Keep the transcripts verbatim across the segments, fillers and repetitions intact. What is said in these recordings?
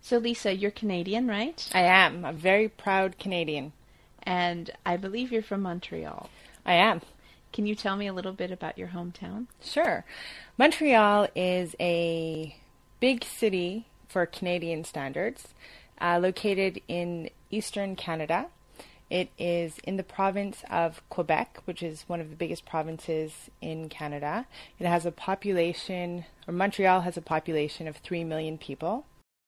So Lisa, you're Canadian, right? I am a very proud Canadian. And I believe you're from Montreal. I am. Can you tell me a little bit about your hometown? Sure. Montreal is a big city for Canadian standards, uh, located in eastern Canada. It is in the province of Quebec, which is one of the biggest provinces in Canada. It has a population, or Montreal has a population of three million people.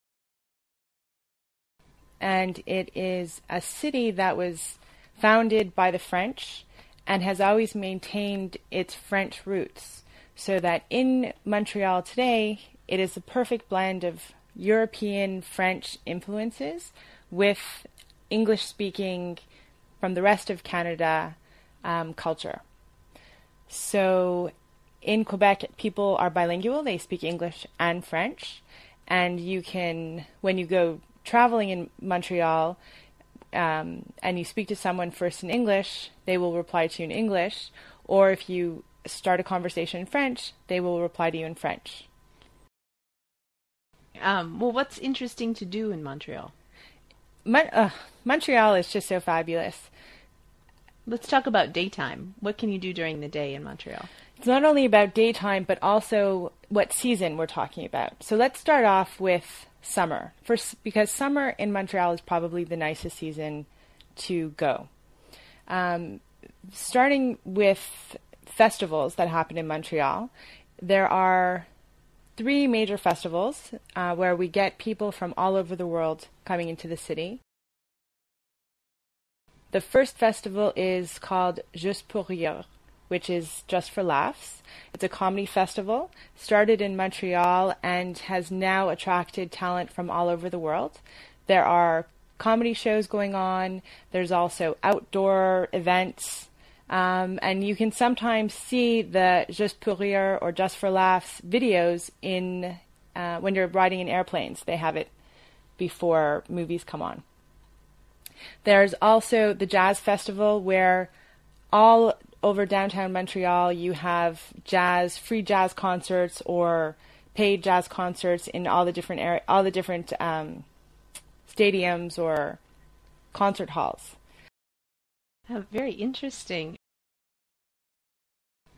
And it is a city that was founded by the French and has always maintained its French roots, so that in Montreal today, it is the perfect blend of European French influences with English-speaking from the rest of Canada um, culture. So in Quebec, people are bilingual. They speak English and French. And you can, when you go traveling in Montreal, um, and you speak to someone first in English, they will reply to you in English. Or if you start a conversation in French, they will reply to you in French. Um, well, what's interesting to do in Montreal? Mon- uh, Montreal is just so fabulous. Let's talk about daytime. What can you do during the day in Montreal? It's not only about daytime, but also what season we're talking about. So let's start off with summer, First, because summer in Montreal is probably the nicest season to go. Um, starting with festivals that happen in Montreal, there are three major festivals uh, where we get people from all over the world coming into the city. The first festival is called Juste pour rire, which is just for laughs. It's a comedy festival, started in Montreal and has now attracted talent from all over the world. There are comedy shows going on. There's also outdoor events. Um, and you can sometimes see the Juste pour rire or Just for Laughs videos in uh, when you're riding in airplanes. They have it before movies come on. There's also the Jazz Festival, where all over downtown Montreal you have jazz, free jazz concerts or paid jazz concerts in all the different area, all the different um, stadiums or concert halls. Uh, very interesting.